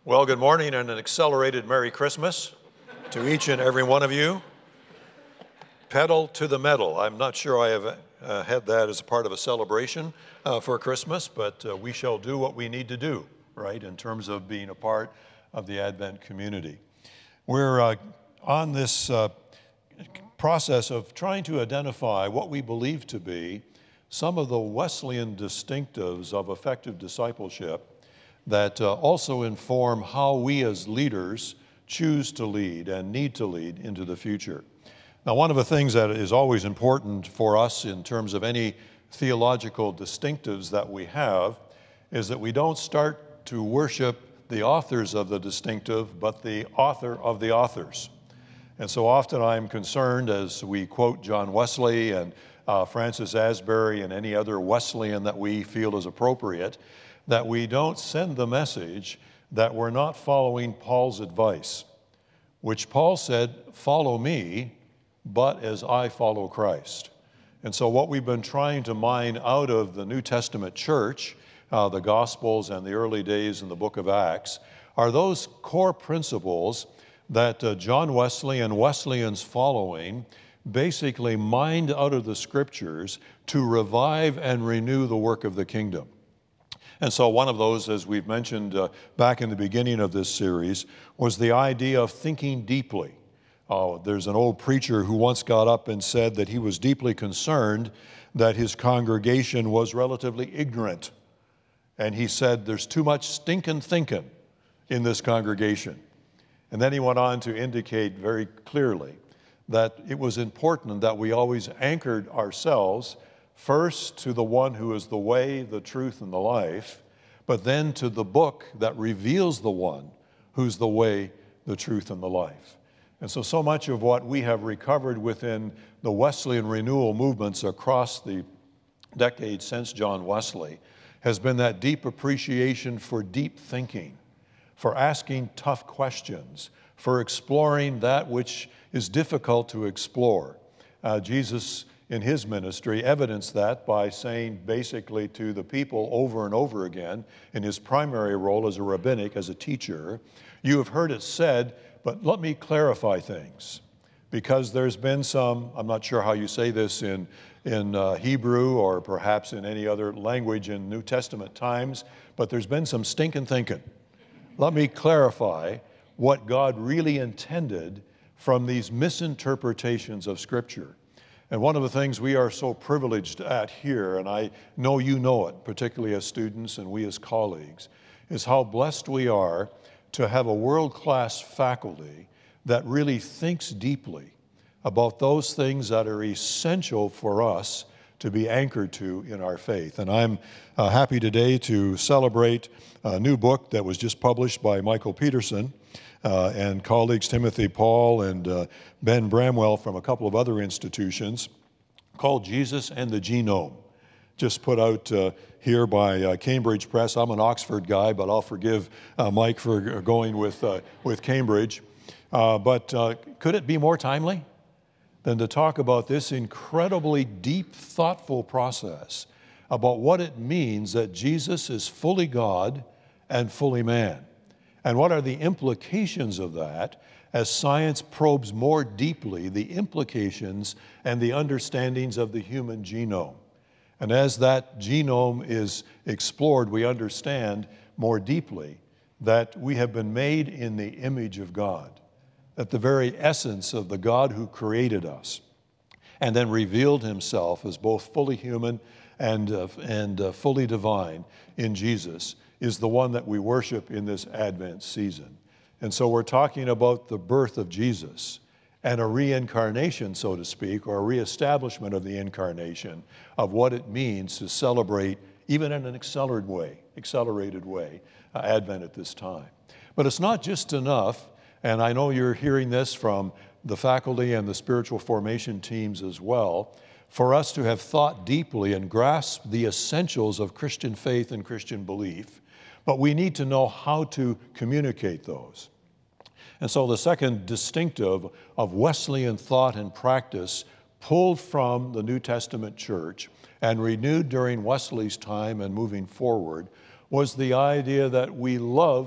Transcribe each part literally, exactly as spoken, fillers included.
Well, good morning and an accelerated Merry Christmas to each and every one of you. Pedal to the metal. I'm not sure I have uh, had that as a part of a celebration uh, for Christmas, but uh, we shall do what we need to do, right, in terms of being a part of the Advent community. We're uh, on this uh, process of trying to identify what we believe to be some of the Wesleyan distinctives of effective discipleship that uh, also inform how we as leaders choose to lead and need to lead into the future. Now, one of the things that is always important for us in terms of any theological distinctives that we have is that we don't start to worship the authors of the distinctive, but the author of the authors. And so often I'm concerned as we quote John Wesley and uh, Francis Asbury and any other Wesleyan that we feel is appropriate, that we don't send the message that we're not following Paul's advice, which Paul said, follow me, but as I follow Christ. And so what we've been trying to mine out of the New Testament church, uh, the Gospels and the early days in the book of Acts, are those core principles that uh, John Wesley and Wesleyans following basically mined out of the scriptures to revive and renew the work of the kingdom. And so one of those, as we've mentioned uh, back in the beginning of this series, was the idea of thinking deeply. Uh, there's an old preacher who once got up and said that he was deeply concerned that his congregation was relatively ignorant. And he said, there's too much stinking thinking in this congregation. And then he went on to indicate very clearly that it was important that we always anchored ourselves first to the one who is the way, the truth, and the life, but then to the book that reveals the one who's the way, the truth, and the life. And so, so much of what we have recovered within the Wesleyan renewal movements across the decades since John Wesley has been that deep appreciation for deep thinking, for asking tough questions, for exploring that which is difficult to explore. Uh, Jesus in his ministry evidenced that by saying basically to the people over and over again in his primary role as a rabbinic, as a teacher, you have heard it said, but let me clarify things. Because there's been some, I'm not sure how you say this in, in uh, Hebrew or perhaps in any other language in New Testament times, but there's been some stinking thinking. Let me clarify what God really intended from these misinterpretations of Scripture. And one of the things we are so privileged at here, and I know you know it, particularly as students and we as colleagues, is how blessed we are to have a world-class faculty that really thinks deeply about those things that are essential for us to be anchored to in our faith. And I'm uh, happy today to celebrate a new book that was just published by Michael Peterson uh, and colleagues Timothy Paul and uh, Ben Bramwell from a couple of other institutions, called Jesus and the Genome. Just put out uh, here by uh, Cambridge Press. I'm an Oxford guy, but I'll forgive uh, Mike for going with, uh, with Cambridge. Uh, but uh, could it be more timely than to talk about this incredibly deep, thoughtful process about what it means that Jesus is fully God and fully man? And what are the implications of that as science probes more deeply the implications and the understandings of the human genome? And as that genome is explored, we understand more deeply that we have been made in the image of God, that the very essence of the God who created us and then revealed himself as both fully human and, uh, and uh, fully divine in Jesus is the one that we worship in this Advent season. And so we're talking about the birth of Jesus and a reincarnation, so to speak, or a reestablishment of the incarnation of what it means to celebrate, even in an accelerated way, accelerated way, uh, Advent at this time. But it's not just enough, and I know you're hearing this from the faculty and the spiritual formation teams as well, for us to have thought deeply and grasped the essentials of Christian faith and Christian belief, but we need to know how to communicate those. And so the second distinctive of Wesleyan thought and practice pulled from the New Testament church and renewed during Wesley's time and moving forward was the idea that we love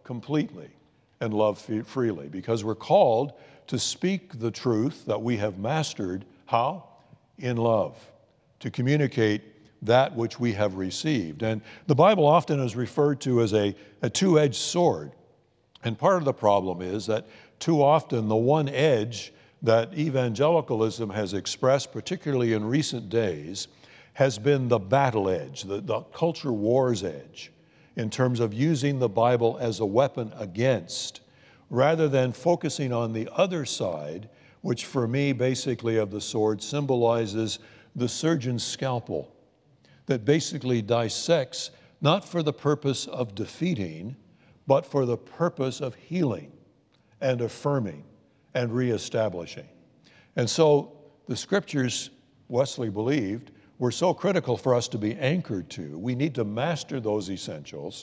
completely and love freely, because we're called to speak the truth that we have mastered. How? In love, to communicate that which we have received. And the Bible often is referred to as a, a two-edged sword. And part of the problem is that too often the one edge that evangelicalism has expressed, particularly in recent days, has been the battle edge, the, the culture wars edge, in terms of using the Bible as a weapon against, rather than focusing on the other side, which for me basically of the sword symbolizes the surgeon's scalpel, that basically dissects not for the purpose of defeating, but for the purpose of healing and affirming and reestablishing. And so the scriptures, Wesley believed, were so critical for us to be anchored to. We need to master those essentials,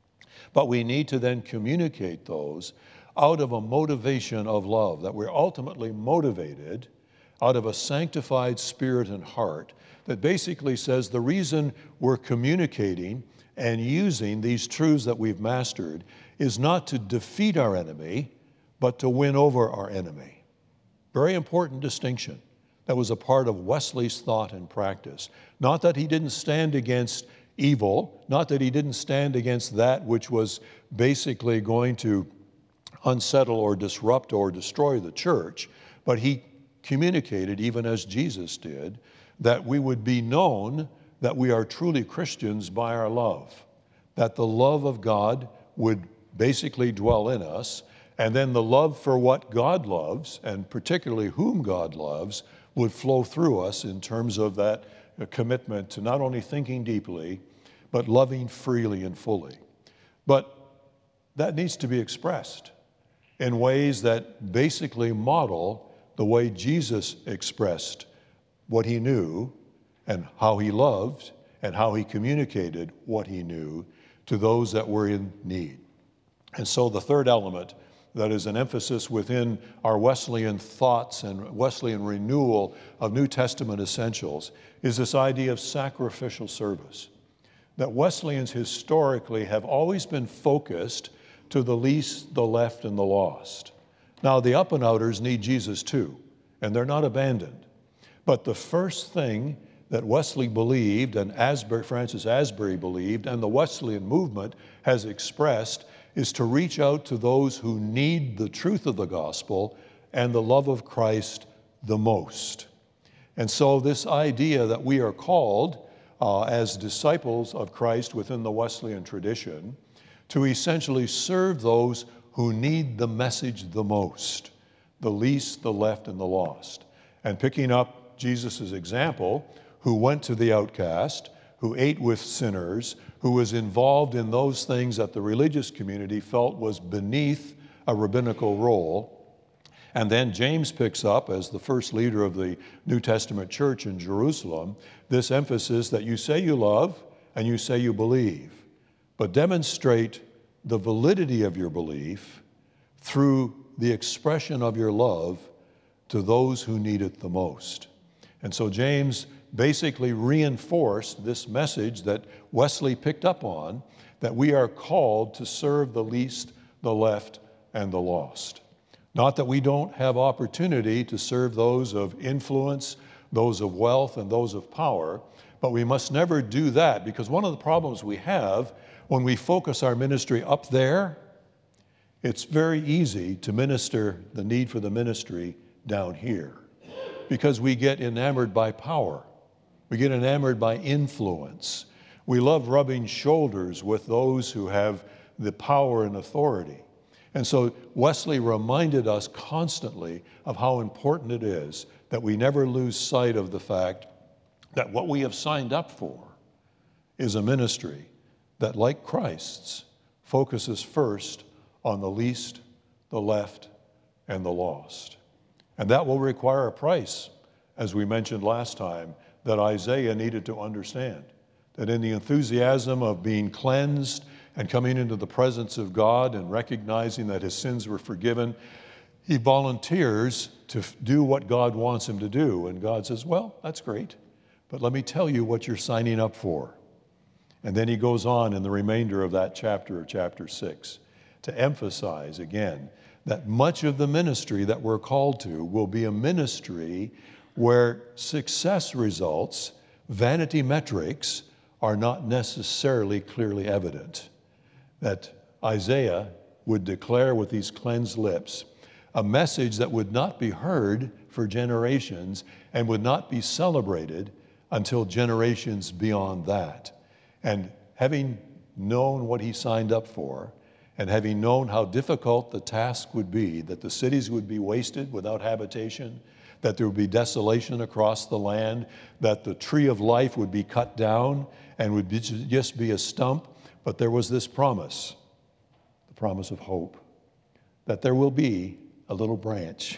but we need to then communicate those out of a motivation of love, that we're ultimately motivated out of a sanctified spirit and heart that basically says the reason we're communicating and using these truths that we've mastered is not to defeat our enemy, but to win over our enemy. Very important distinction. That was a part of Wesley's thought and practice. Not that he didn't stand against evil, not that he didn't stand against that which was basically going to unsettle or disrupt or destroy the church, but he communicated, even as Jesus did, that we would be known that we are truly Christians by our love, that the love of God would basically dwell in us, and then the love for what God loves, and particularly whom God loves, would flow through us in terms of that commitment to not only thinking deeply, but loving freely and fully. But that needs to be expressed in ways that basically model the way Jesus expressed what he knew and how he loved and how he communicated what he knew to those that were in need. And so the third element that is an emphasis within our Wesleyan thoughts and Wesleyan renewal of New Testament essentials is this idea of sacrificial service. That Wesleyans historically have always been focused to the least, the left, and the lost. Now, the up and outers need Jesus too, and they're not abandoned. But the first thing that Wesley believed, and Asbury, Francis Asbury believed, and the Wesleyan movement has expressed, is to reach out to those who need the truth of the gospel and the love of Christ the most. And so this idea that we are called uh, as disciples of Christ within the Wesleyan tradition to essentially serve those who need the message the most, the least, the left, and the lost. And picking up Jesus' example, who went to the outcast, who ate with sinners, who was involved in those things that the religious community felt was beneath a rabbinical role. And then James picks up, as the first leader of the New Testament church in Jerusalem, this emphasis that you say you love and you say you believe, but demonstrate the validity of your belief through the expression of your love to those who need it the most. And so James basically reinforced this message that Wesley picked up on, that we are called to serve the least, the left, and the lost. Not that we don't have opportunity to serve those of influence, those of wealth, and those of power, but we must never do that, because one of the problems we have when we focus our ministry up there, it's very easy to minister the need for the ministry down here, because we get enamored by power. We get enamored by influence. We love rubbing shoulders with those who have the power and authority. And so Wesley reminded us constantly of how important it is that we never lose sight of the fact that what we have signed up for is a ministry that, like Christ's, focuses first on the least, the left, and the lost. And that will require a price, as we mentioned last time, that Isaiah needed to understand. That in the enthusiasm of being cleansed and coming into the presence of God and recognizing that his sins were forgiven, he volunteers to do what God wants him to do. And God says, well, that's great, but let me tell you what you're signing up for. And then he goes on in the remainder of that chapter, chapter six, to emphasize again that much of the ministry that we're called to will be a ministry where success results, vanity metrics, are not necessarily clearly evident. That Isaiah would declare with these cleansed lips a message that would not be heard for generations and would not be celebrated until generations beyond that. And having known what he signed up for, and having known how difficult the task would be, that the cities would be wasted without habitation, that there would be desolation across the land, that the tree of life would be cut down and would be, just be a stump, but there was this promise, the promise of hope, that there will be a little branch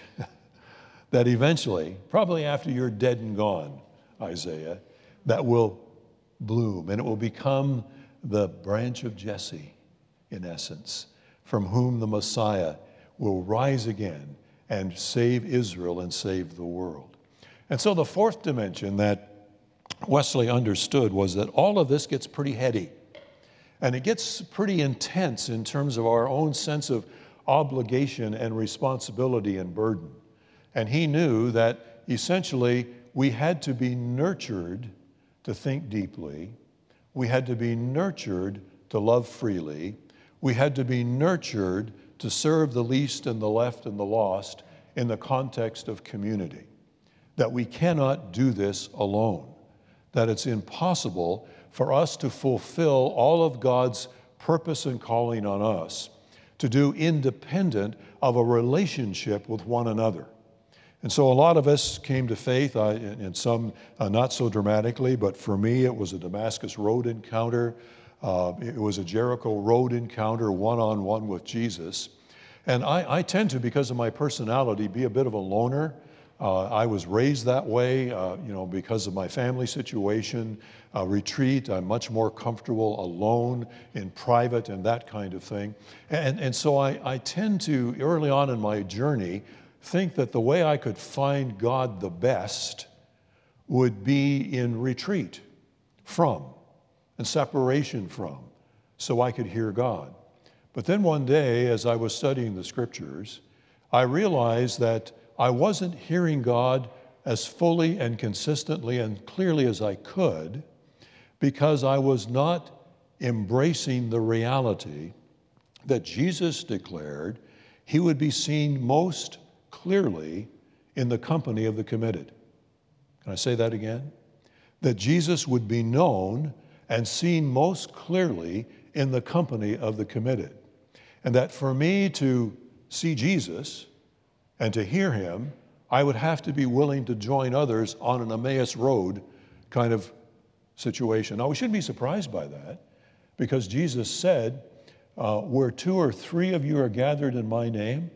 that eventually, probably after you're dead and gone, Isaiah, that will bloom, and it will become the branch of Jesse, in essence, from whom the Messiah will rise again and save Israel and save the world. And so the fourth dimension that Wesley understood was that all of this gets pretty heady, and it gets pretty intense in terms of our own sense of obligation and responsibility and burden. And he knew that essentially we had to be nurtured to think deeply. We had to be nurtured to love freely. We had to be nurtured to serve the least and the left and the lost in the context of community. That we cannot do this alone. That it's impossible for us to fulfill all of God's purpose and calling on us to do independent of a relationship with one another. And so a lot of us came to faith, uh, and some uh, not so dramatically, but for me it was a Damascus Road encounter. Uh, it was a Jericho Road encounter, one-on-one with Jesus. And I, I tend to, because of my personality, be a bit of a loner. Uh, I was raised that way, uh, you know, because of my family situation. Uh, retreat, I'm much more comfortable alone, in private, and that kind of thing. And, and so I, I tend to, early on in my journey, think that the way I could find God the best would be in retreat from and separation from, so I could hear God. But then one day, as I was studying the scriptures, I realized that I wasn't hearing God as fully and consistently and clearly as I could because I was not embracing the reality that Jesus declared he would be seen most clearly in the company of the committed. Can I say that again? That Jesus would be known and seen most clearly in the company of the committed. And that for me to see Jesus and to hear him, I would have to be willing to join others on an Emmaus Road kind of situation. Now, we shouldn't be surprised by that, because Jesus said, uh, where two or three of you are gathered in my name,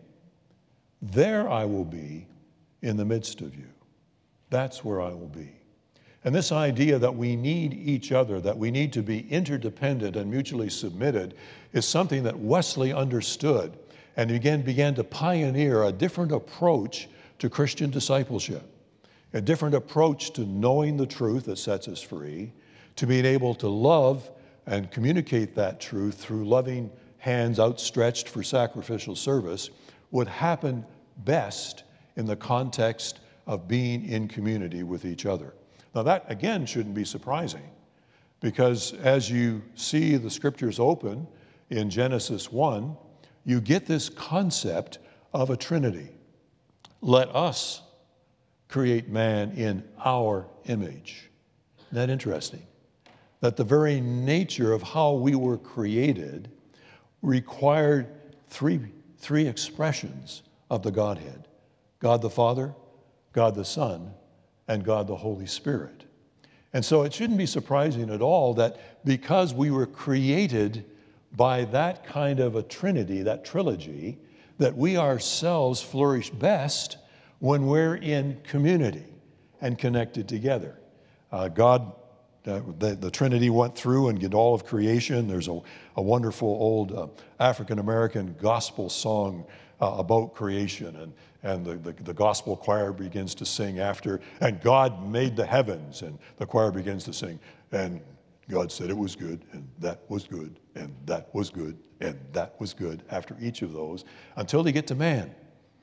there I will be in the midst of you. That's where I will be. And this idea that we need each other, that we need to be interdependent and mutually submitted, is something that Wesley understood and again began to pioneer a different approach to Christian discipleship, a different approach to knowing the truth that sets us free, to being able to love and communicate that truth through loving hands outstretched for sacrificial service, would happen best in the context of being in community with each other. Now that, again, shouldn't be surprising, because as you see the scriptures open in Genesis one, you get this concept of a Trinity. Let us create man in our image. Isn't that interesting? That the very nature of how we were created required three, three expressions of the Godhead: God the Father, God the Son, and God the Holy Spirit. And so it shouldn't be surprising at all that because we were created by that kind of a Trinity, that trilogy, that we ourselves flourish best when we're in community and connected together. Uh, God, uh, the, the Trinity went through and did all of creation. There's a, a wonderful old uh, African-American gospel song uh, about creation, and, and the, the, the gospel choir begins to sing after, and God made the heavens, and the choir begins to sing, and God said it was good, and that was good, and that was good, and that was good after each of those until they get to man.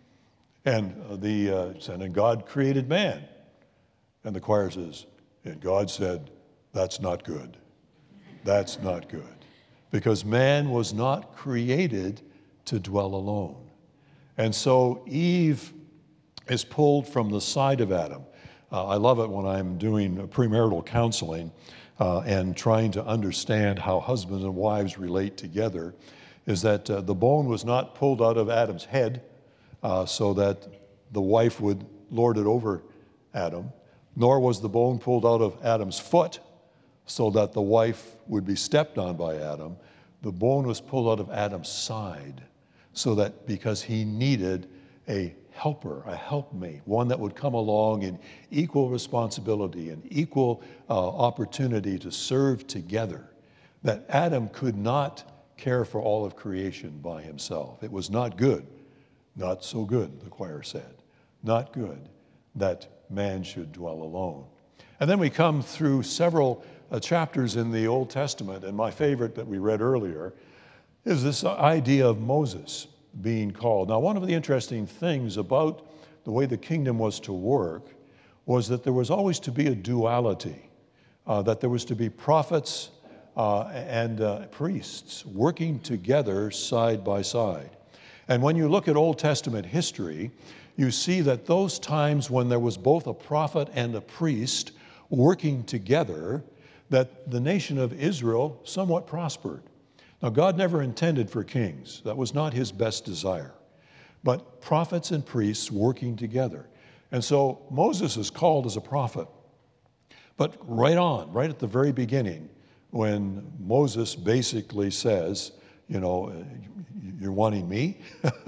And uh, the uh, and then God created man. And the choir says, and God said, that's not good. That's not good. Because man was not created to dwell alone. And so Eve is pulled from the side of Adam. Uh, I love it when I'm doing premarital counseling uh, and trying to understand how husbands and wives relate together, is that uh, the bone was not pulled out of Adam's head uh, so that the wife would lord it over Adam, nor was the bone pulled out of Adam's foot so that the wife would be stepped on by Adam. The bone was pulled out of Adam's side so that because he needed a helper, a helpmate, one that would come along in equal responsibility and equal uh, opportunity to serve together, that Adam could not care for all of creation by himself. It was not good, not so good, the choir said, not good that man should dwell alone. And then we come through several uh, chapters in the Old Testament, and my favorite that we read earlier is this idea of Moses being called. Now, one of the interesting things about the way the kingdom was to work was that there was always to be a duality, uh, that there was to be prophets uh, and uh, priests working together side by side. And when you look at Old Testament history, you see that those times when there was both a prophet and a priest working together, that the nation of Israel somewhat prospered. Now, God never intended for kings. That was not his best desire. But prophets and priests working together. And so Moses is called as a prophet. But right on, right at the very beginning, when Moses basically says, you know, you're wanting me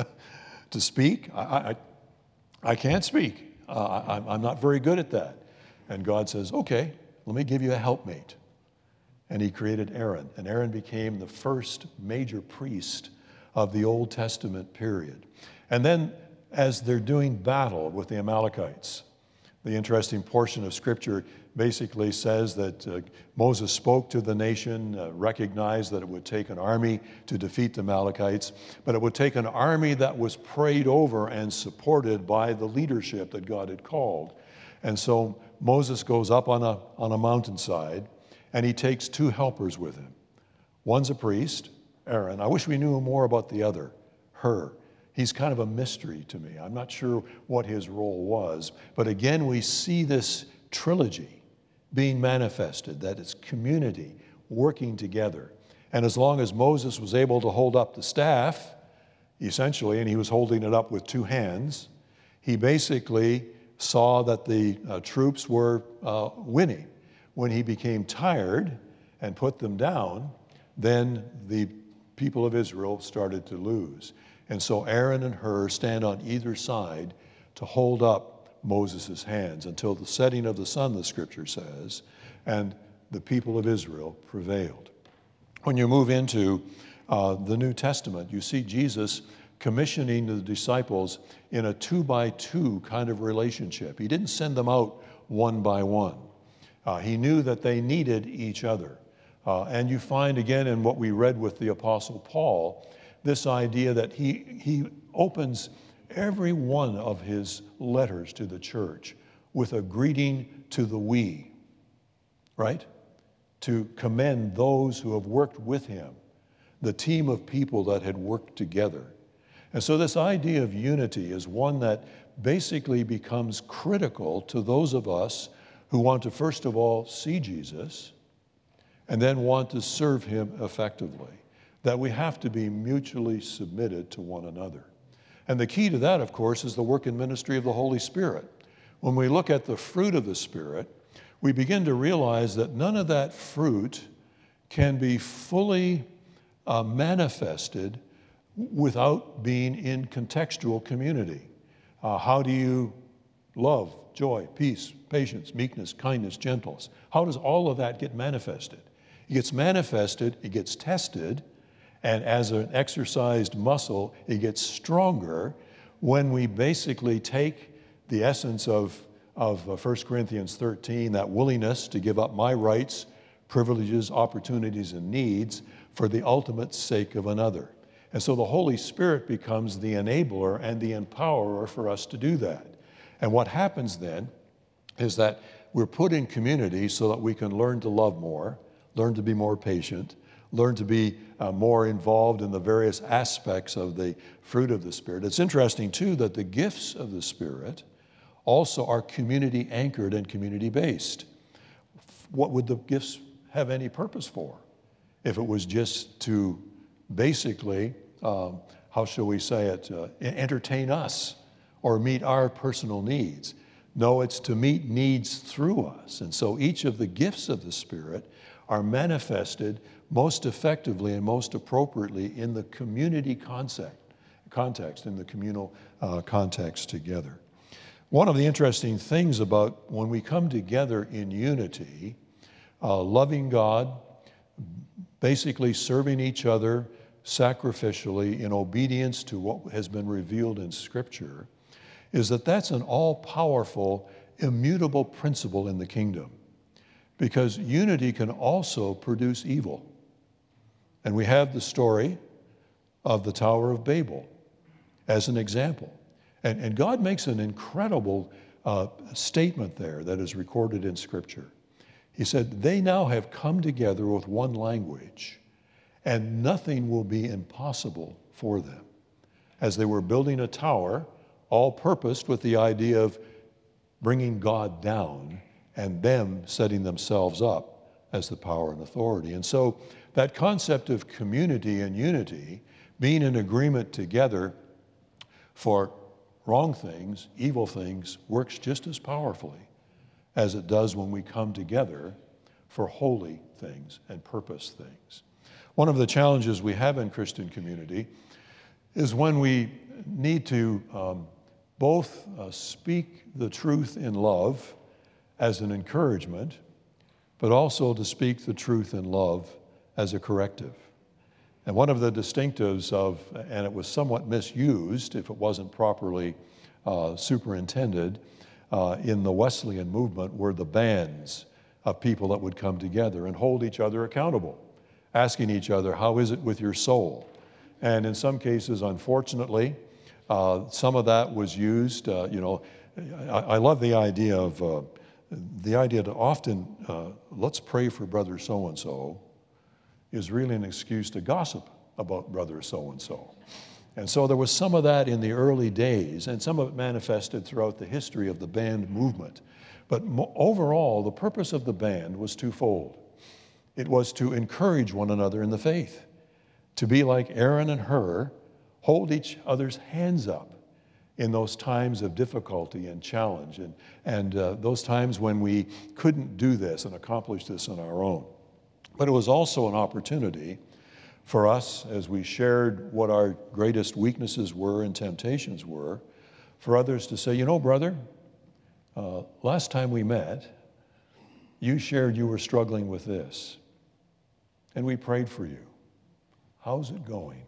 to speak? I, I, I can't speak. Uh, I, I'm not very good at that. And God says, okay, let me give you a helpmate. And he created Aaron. And Aaron became the first major priest of the Old Testament period. And then as they're doing battle with the Amalekites, the interesting portion of Scripture basically says that uh, Moses spoke to the nation, uh, recognized that it would take an army to defeat the Amalekites, but it would take an army that was prayed over and supported by the leadership that God had called. And so Moses goes up on a, on a mountainside, and he takes two helpers with him. One's a priest, Aaron. I wish we knew more about the other, Hur. He's kind of a mystery to me. I'm not sure what his role was. But again, we see this trilogy being manifested, that it's community working together. And as long as Moses was able to hold up the staff, essentially, and he was holding it up with two hands, he basically saw that the uh, troops were uh, winning. When he became tired and put them down, then the people of Israel started to lose. And so Aaron and Hur stand on either side to hold up Moses' hands until the setting of the sun, the Scripture says, and the people of Israel prevailed. When you move into uh, the New Testament, you see Jesus commissioning the disciples in a two-by-two kind of relationship. He didn't send them out one by one. Uh, he knew that they needed each other. Uh, and you find again in what we read with the Apostle Paul, this idea that he, he opens every one of his letters to the church with a greeting to the we, right? To commend those who have worked with him, the team of people that had worked together. And so this idea of unity is one that basically becomes critical to those of us who want to, first of all, see Jesus and then want to serve him effectively, that we have to be mutually submitted to one another. And the key to that, of course, is the work and ministry of the Holy Spirit. When we look at the fruit of the Spirit, we begin to realize that none of that fruit can be fully uh, manifested without being in contextual community. Uh, how do you love, joy, peace, patience, meekness, kindness, gentleness? How does all of that get manifested? It gets manifested, it gets tested, and as an exercised muscle, it gets stronger when we basically take the essence of, of First Corinthians thirteen, that willingness to give up my rights, privileges, opportunities, and needs for the ultimate sake of another. And so the Holy Spirit becomes the enabler and the empowerer for us to do that. And what happens then is that we're put in community so that we can learn to love more, learn to be more patient, learn to be uh, more involved in the various aspects of the fruit of the Spirit. It's interesting, too, that the gifts of the Spirit also are community anchored and community based. What would the gifts have any purpose for if it was just to basically, um, how shall we say it, uh, entertain us or meet our personal needs? No, it's to meet needs through us. And so each of the gifts of the Spirit are manifested most effectively and most appropriately in the community concept, context, in the communal uh, context together. One of the interesting things about when we come together in unity, uh, loving God, basically serving each other sacrificially in obedience to what has been revealed in Scripture, is that that's an all-powerful, immutable principle in the kingdom. Because unity can also produce evil. And we have the story of the Tower of Babel as an example. And, and God makes an incredible uh, statement there that is recorded in Scripture. He said, they now have come together with one language, and nothing will be impossible for them. As they were building a tower, all purposed with the idea of bringing God down and them setting themselves up as the power and authority. And so that concept of community and unity, being in agreement together for wrong things, evil things, works just as powerfully as it does when we come together for holy things and purpose things. One of the challenges we have in Christian community is when we need to um, both uh, speak the truth in love as an encouragement, but also to speak the truth in love as a corrective. And one of the distinctives of, and it was somewhat misused if it wasn't properly uh, superintended, uh, in the Wesleyan movement were the bands of people that would come together and hold each other accountable, asking each other, how is it with your soul? And in some cases, unfortunately, uh, some of that was used, uh, you know, I, I love the idea of, uh, the idea to often, uh, let's pray for brother so-and-so is really an excuse to gossip about brother so-and-so. And so there was some of that in the early days, and some of it manifested throughout the history of the band movement. But mo- overall, the purpose of the band was twofold. It was to encourage one another in the faith, to be like Aaron and Hur, hold each other's hands up in those times of difficulty and challenge, and, and uh, those times when we couldn't do this and accomplish this on our own. But it was also an opportunity for us, as we shared what our greatest weaknesses were and temptations were, for others to say, you know, brother, uh, last time we met, you shared you were struggling with this, and we prayed for you. How's it going?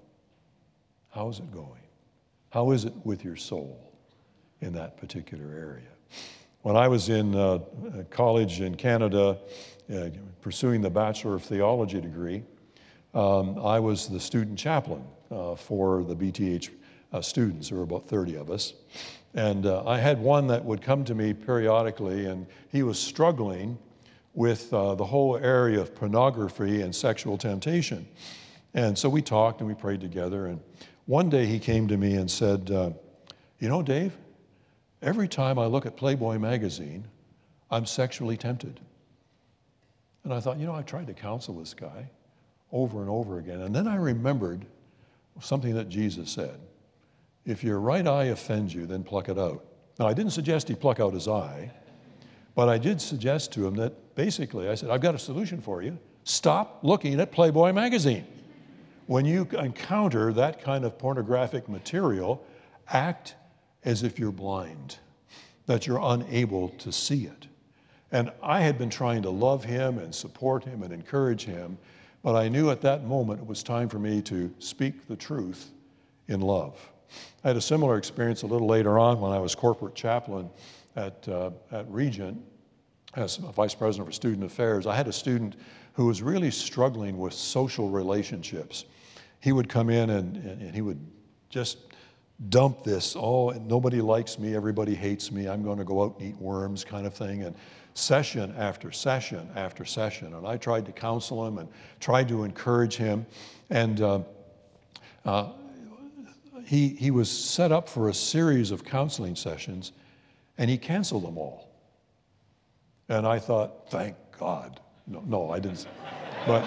How's it going? How is it with your soul in that particular area? When I was in uh, college in Canada, uh, pursuing the Bachelor of Theology degree, um, I was the student chaplain uh, for the B T H uh, students. There were about thirty of us. And uh, I had one that would come to me periodically, and he was struggling with uh, the whole area of pornography and sexual temptation. And so we talked and we prayed together, and one day he came to me and said, uh, you know, Dave, every time I look at Playboy magazine, I'm sexually tempted. And I thought, you know, I tried to counsel this guy over and over again. And then I remembered something that Jesus said. If your right eye offends you, then pluck it out. Now, I didn't suggest he pluck out his eye, but I did suggest to him that basically, I said, I've got a solution for you. Stop looking at Playboy magazine. When you encounter that kind of pornographic material, act as if you're blind, that you're unable to see it. And I had been trying to love him and support him and encourage him, but I knew at that moment it was time for me to speak the truth in love. I had a similar experience a little later on when I was corporate chaplain at, uh, at Regent as a vice president for student affairs. I had a student who was really struggling with social relationships. He would come in and, and, and he would just dump this, oh, nobody likes me, everybody hates me, I'm going to go out and eat worms kind of thing. And session after session after session. And I tried to counsel him and tried to encourage him. And uh, uh, he, he was set up for a series of counseling sessions, and he canceled them all. And I thought, thank God. No, no, I didn't. But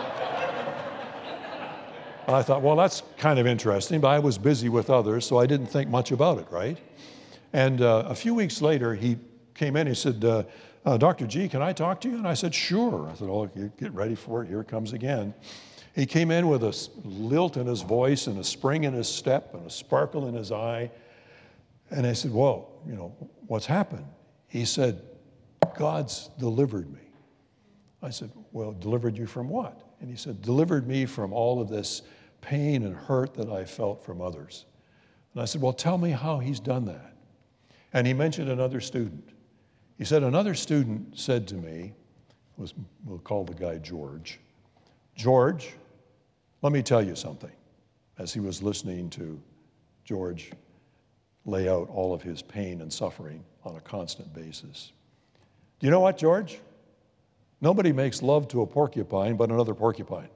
I thought, well, that's kind of interesting, but I was busy with others, so I didn't think much about it, right? And uh, a few weeks later, he came in, he said, uh, uh, Doctor G, can I talk to you? And I said, sure. I said, oh, get ready for it, here it comes again. He came in with a lilt in his voice and a spring in his step and a sparkle in his eye. And I said, well, you know, what's happened? He said, God's delivered me. I said, well, delivered you from what? And he said, delivered me from all of this pain and hurt that I felt from others. And I said, well, tell me how he's done that. And he mentioned another student. He said, another student said to me, was, we'll call the guy George, George, let me tell you something, as he was listening to George lay out all of his pain and suffering on a constant basis. Do you know what, George? Nobody makes love to a porcupine but another porcupine.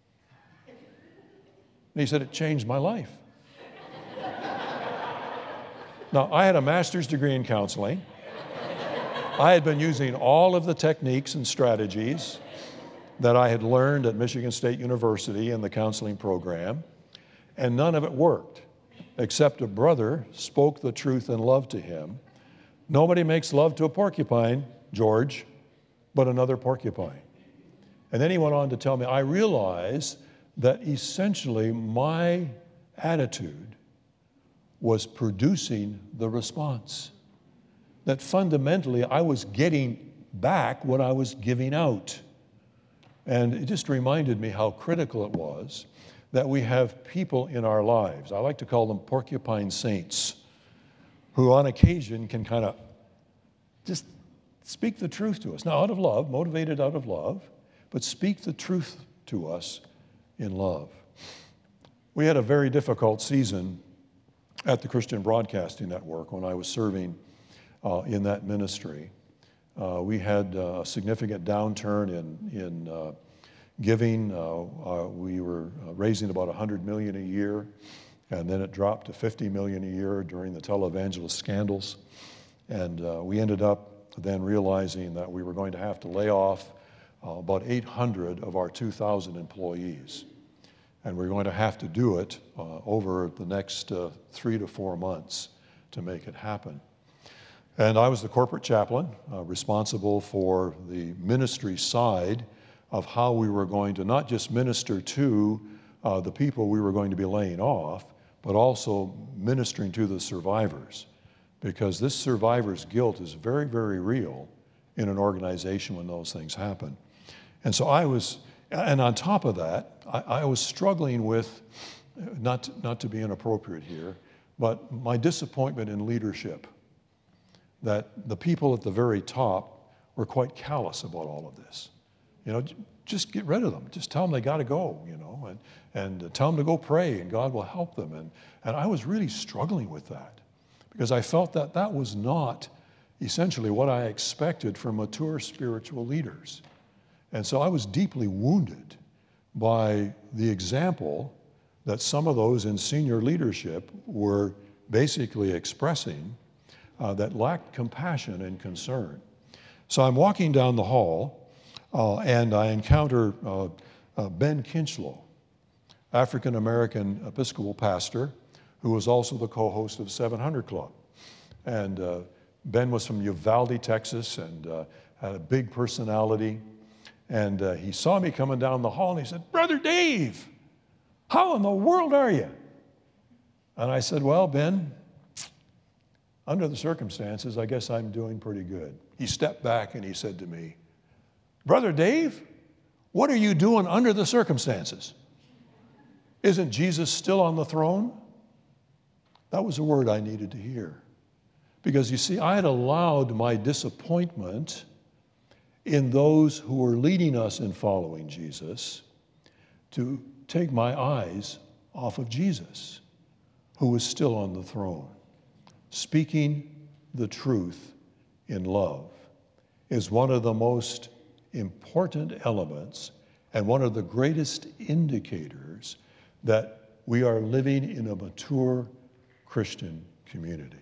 And he said, it changed my life. Now, I had a master's degree in counseling. I had been using all of the techniques and strategies that I had learned at Michigan State University in the counseling program, and none of it worked, except a brother spoke the truth in love to him. Nobody makes love to a porcupine, George, but another porcupine. And then he went on to tell me, I realized that essentially my attitude was producing the response. That fundamentally I was getting back what I was giving out. And it just reminded me how critical it was that we have people in our lives, I like to call them porcupine saints, who on occasion can kind of just speak the truth to us. Now, out of love, motivated out of love, but speak the truth to us in love. We had a very difficult season at the Christian Broadcasting Network when I was serving uh, in that ministry. Uh, we had uh, a significant downturn in, in uh, giving. Uh, uh, we were uh, raising about one hundred million dollars a year, and then it dropped to fifty million dollars a year during the televangelist scandals. And uh, we ended up then realizing that we were going to have to lay off uh, about eight hundred of our two thousand employees. And we're going to have to do it uh, over the next uh, three to four months to make it happen. And I was the corporate chaplain, uh, responsible for the ministry side of how we were going to not just minister to uh, the people we were going to be laying off, but also ministering to the survivors. Because this survivor's guilt is very, very real in an organization when those things happen. And so I was, and on top of that, I, I was struggling with, not to, not to be inappropriate here, but my disappointment in leadership. That the people at the very top were quite callous about all of this. You know, just get rid of them. Just tell them they got to go, you know, and, and tell them to go pray and God will help them. And, and I was really struggling with that because I felt that that was not essentially what I expected from mature spiritual leaders. And so I was deeply wounded by the example that some of those in senior leadership were basically expressing Uh, that lacked compassion and concern. So I'm walking down the hall uh, and I encounter uh, uh, Ben Kinchlow, African-American Episcopal pastor, who was also the co-host of seven hundred Club. And uh, Ben was from Uvalde, Texas, and uh, had a big personality. And uh, he saw me coming down the hall and he said, Brother Dave, how in the world are you? And I said, well, Ben, under the circumstances, I guess I'm doing pretty good. He stepped back and he said to me, Brother Dave, what are you doing under the circumstances? Isn't Jesus still on the throne? That was a word I needed to hear. Because you see, I had allowed my disappointment in those who are leading us in following Jesus to take my eyes off of Jesus, who is still on the throne. Speaking the truth in love is one of the most important elements and one of the greatest indicators that we are living in a mature Christian community.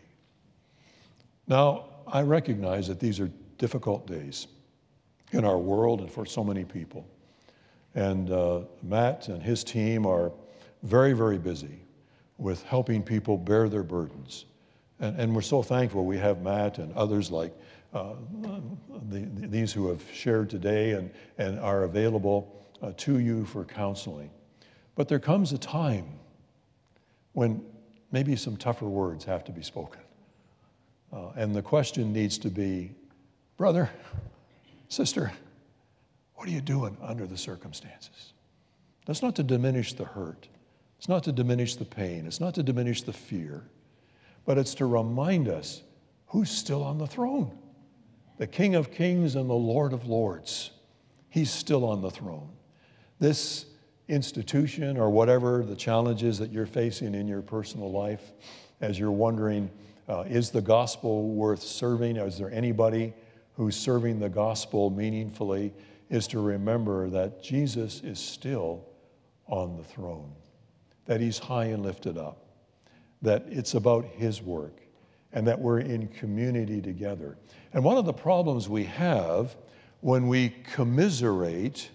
Now, I recognize that these are difficult days in our world and for so many people. And uh, Matt and his team are very, very busy with helping people bear their burdens. And, and we're so thankful we have Matt and others like uh, the, the, these who have shared today and, and are available uh, to you for counseling. But there comes a time when maybe some tougher words have to be spoken. Uh, and the question needs to be, brother, sister, what are you doing under the circumstances? That's not to diminish the hurt. It's not to diminish the pain. It's not to diminish the fear. But it's to remind us who's still on the throne. The King of Kings and the Lord of Lords. He's still on the throne. This institution or whatever the challenges that you're facing in your personal life, as you're wondering, uh, is the gospel worth serving? Is there anybody who's serving the gospel meaningfully? Is to remember that Jesus is still on the throne, that he's high and lifted up, that it's about his work, and that we're in community together. And one of the problems we have when we commiserate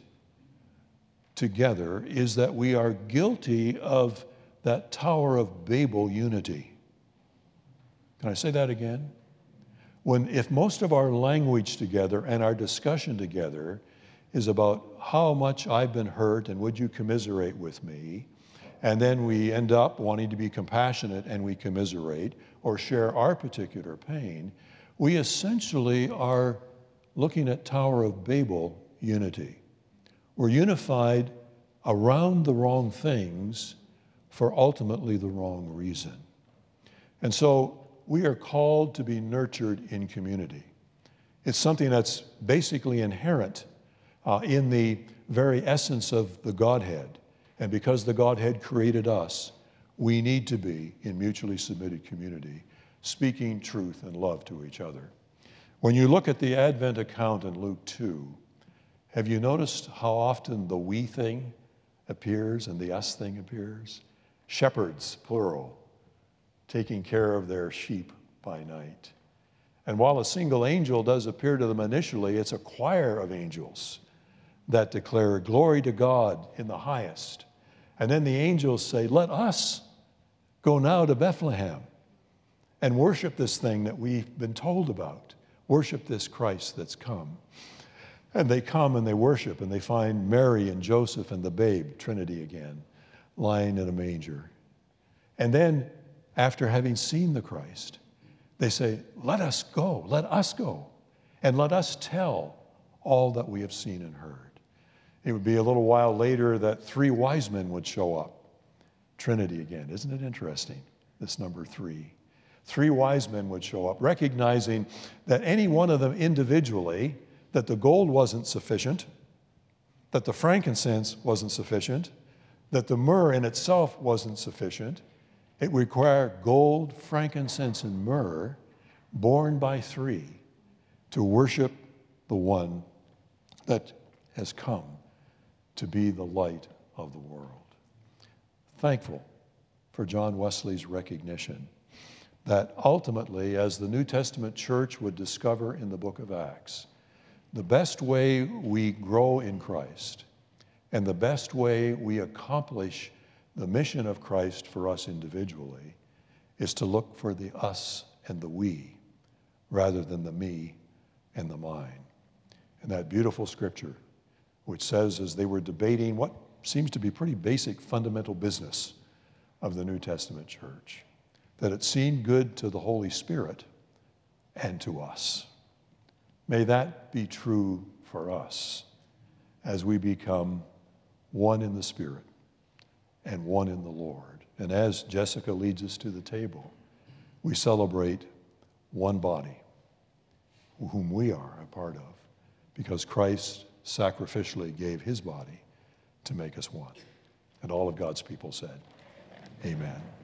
together is that we are guilty of that Tower of Babel unity. Can I say that again? When, if most of our language together and our discussion together is about how much I've been hurt and would you commiserate with me, and then we end up wanting to be compassionate and we commiserate or share our particular pain, we essentially are looking at Tower of Babel unity. We're unified around the wrong things for ultimately the wrong reason. And so we are called to be nurtured in community. It's something that's basically inherent uh, in the very essence of the Godhead. And because the Godhead created us, we need to be in mutually submitted community, speaking truth and love to each other. When you look at the Advent account in Luke two, have you noticed how often the we thing appears and the us thing appears? Shepherds, plural, taking care of their sheep by night. And while a single angel does appear to them initially, it's a choir of angels that declare glory to God in the highest. And then the angels say, let us go now to Bethlehem and worship this thing that we've been told about. Worship this Christ that's come. And they come and they worship and they find Mary and Joseph and the babe, Trinity again, lying in a manger. And then after having seen the Christ, they say, let us go, let us go, and let us tell all that we have seen and heard. It would be a little while later that three wise men would show up. Trinity again. Isn't it interesting, this number three? Three wise men would show up, recognizing that any one of them individually, that the gold wasn't sufficient, that the frankincense wasn't sufficient, that the myrrh in itself wasn't sufficient. It required gold, frankincense, and myrrh borne by three to worship the one that has come to be the light of the world. Thankful for John Wesley's recognition that ultimately, as the New Testament church would discover in the book of Acts, the best way we grow in Christ and the best way we accomplish the mission of Christ for us individually is to look for the us and the we rather than the me and the mine. And that beautiful scripture which says, as they were debating what seems to be pretty basic fundamental business of the New Testament church, that it seemed good to the Holy Spirit and to us. May that be true for us as we become one in the Spirit and one in the Lord. And as Jessica leads us to the table, we celebrate one body, whom we are a part of, because Christ sacrificially gave his body to make us one. And all of God's people said, amen.